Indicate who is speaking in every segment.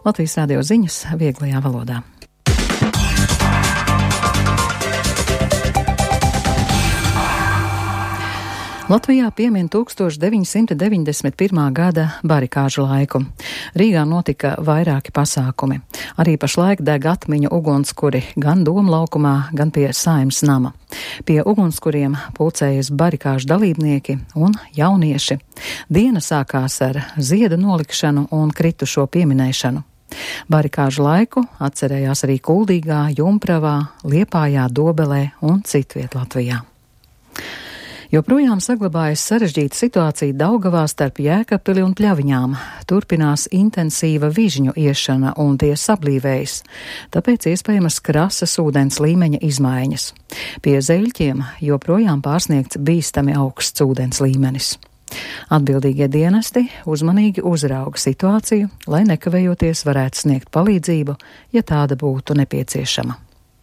Speaker 1: Latvijas radio ziņas vieglajā valodā. Latvijā piemin 1991. gada barikāžu laiku. Rīgā notika vairāki pasākumi. Arī pašlaik deg atmiņu ugunskuri gan Doma laukumā, gan pie Saeimas nama. Pie ugunskuriem pulcējas barikāžu dalībnieki un jaunieši. Diena sākās ar ziedu nolikšanu un kritušo pieminēšanu. Barikāžu laiku atcerējās arī Kuldīgā, Jumpravā, Liepājā, Dobelē un citviet Latvijā. Joprojām saglabājas sarežģīta situācija Daugavā starp Jēkabpili un Pļaviņām. Turpinās intensīva vižņu iešana un tie sablīvējas, tāpēc iespējamas krasas ūdens līmeņa izmaiņas. Pie Zeļķiem joprojām pārsniegts bīstami augsts ūdens līmenis. Atbildīgie dienesti uzmanīgi uzrauga situāciju, lai nekavējoties varētu sniegt palīdzību, ja tāda būtu nepieciešama.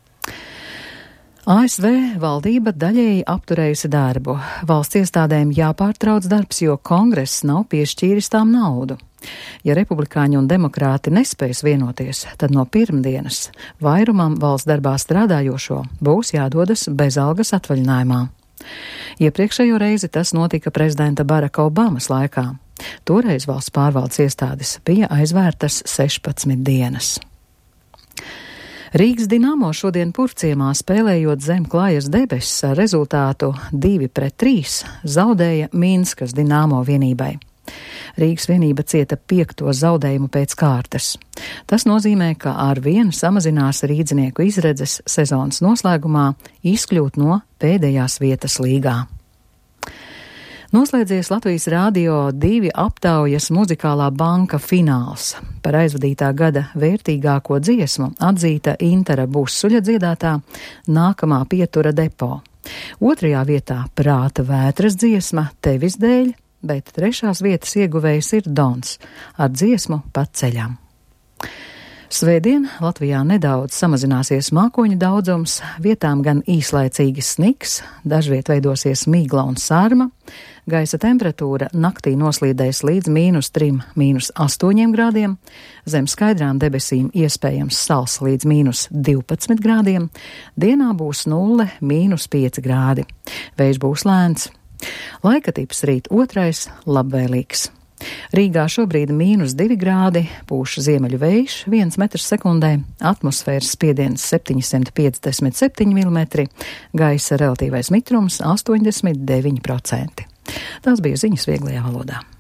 Speaker 1: ASV valdība daļēji apturējusi darbu. Valsts iestādēm jāpārtrauc darbs, jo kongress nav piešķīris tām naudu. Ja republikāņi un demokrāti nespēs vienoties, tad no pirmdienas vairumam valsts darbā strādājošo būs jādodas bezalgas atvaļinājumā. Iepriekšējo reizi tas notika prezidenta Baraka Obamas laikā. Toreiz valsts pārvaldes iestādes bija aizvērtas 16 dienas. Rīgas Dinamo šodien Purvciemā spēlējot zem klājas debesis ar rezultātu 2-3 zaudēja Minskas Dinamo vienībai. Rīgas vienība cieta 5. zaudējumu pēc kārtas. Tas nozīmē, ka ar vienu samazinās rīdzinieku izredzes sezonas noslēgumā izkļūt no pēdējās vietas līgā. Noslēdzies Latvijas Rādio 2 aptaujas muzikālā banka fināls. Par aizvadītā gada vērtīgāko dziesmu atzīta Intara Busuļa dziedātā Nākamā pietura depo. 2. vietā Prāta vētras dziesma Tevis dēļ, bet 3. vietas ieguvējs ir Dons ar dziesmu Pat ceļam. Svētdien Latvijā nedaudz samazināsies mākoņu daudzums, vietām gan īslaicīgi sniks, dažviet veidosies migla un sārma, gaisa temperatūra naktī noslīdēs līdz -3, -8 grādiem, zem skaidrām debesīm iespējams sals līdz -12 grādiem, dienā būs 0, -5 grādi. Vējš būs lēns. Laika tips rīt 2, labvēlīgs. Rīgā šobrīd -2 grādi, pūš ziemeļu vējš 1 metrs sekundē, atmosfēras spiediens 757 mm, gaisa relatīvais mitrums 89%. Tās bija ziņas vieglajā valodā.